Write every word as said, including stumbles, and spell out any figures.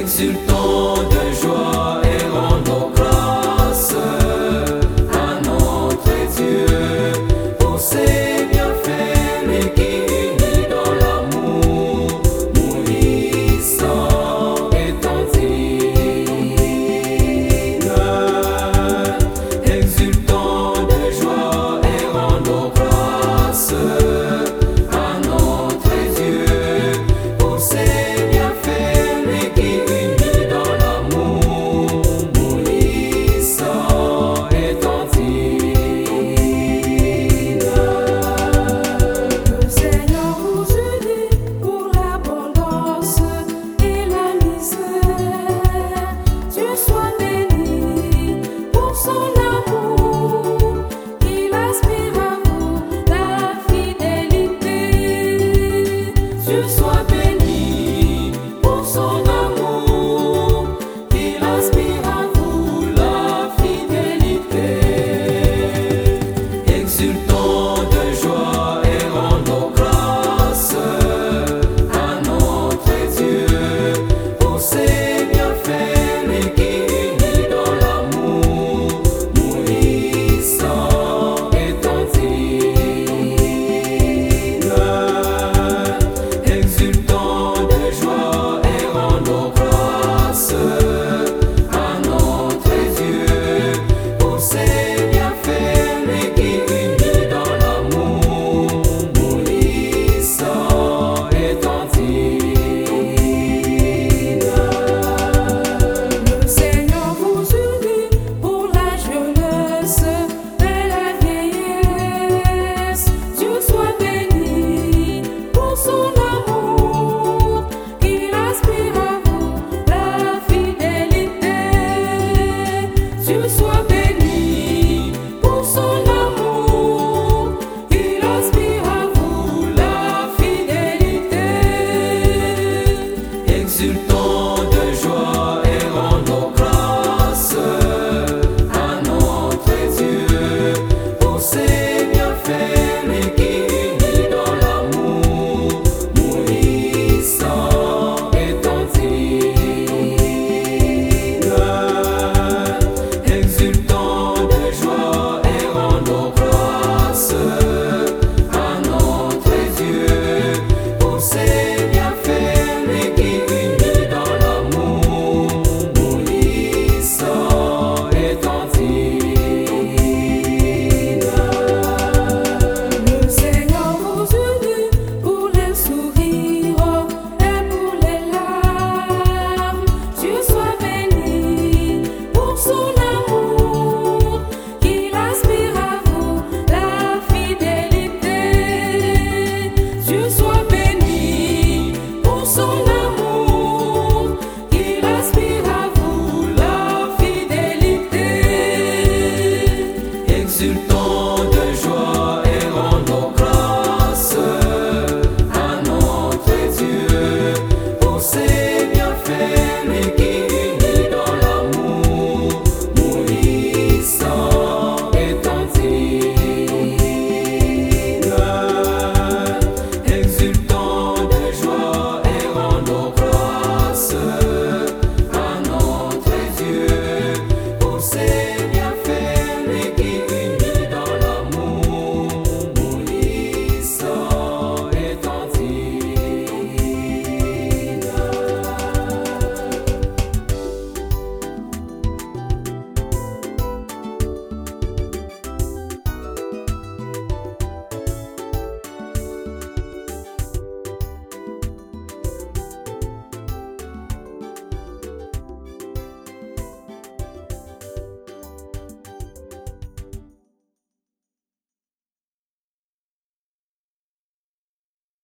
exultant de joie et rendons grâce à notre Dieu pour ses bienfaits, lui qui unit dans l'amour, mourissant et tendine. Exultant de joie et rendons grâce à notre Dieu pour ses bienfaits, lui qui unit dans l'amour, mourissant et tendine. Le Seigneur vous unit pour l'abondance et la misère. Dieu soit béni pour son amour, qu'il aspire à vous la fidélité. Dieu soit béni pour son amour, qu'il aspire à vous la fidélité. Exultant de joie et rendons grâce à notre Dieu pour ses bienfaits, lui qui unit dans l'amour, mourissant et tendine. Exultant de joie et rendons grâce à notre Dieu pour ses bienfaits, lui qui unit dans l'amour, mourissant et tendine. Le Seigneur vous unit pour la jeunesse et la vieillesse. Dieu soit béni pour son amour, qu'il aspire à vous la fidélité. Dieu soit